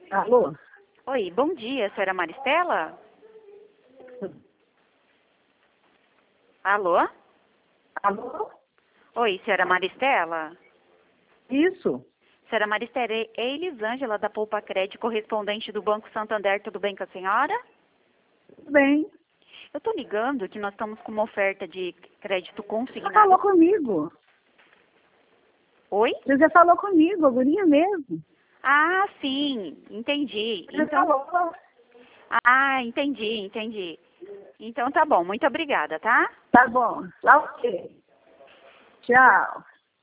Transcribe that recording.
Alô? Oi, bom dia, senhora Maristela? Alô? Alô? Oi, senhora Maristela? Isso? Senhora Maristela, é Elisângela da Poupa Crédito, correspondente do Banco Santander, tudo bem com a senhora? Tudo bem. Eu tô ligando que nós estamos com uma oferta de crédito Você consignado. falou comigo. Oi? Você já falou comigo, a guria mesmo. Ah, sim, entendi. Você falou. Entendi. Então tá bom, muito obrigada, tá? Tá bom. Lá o quê? Tchau.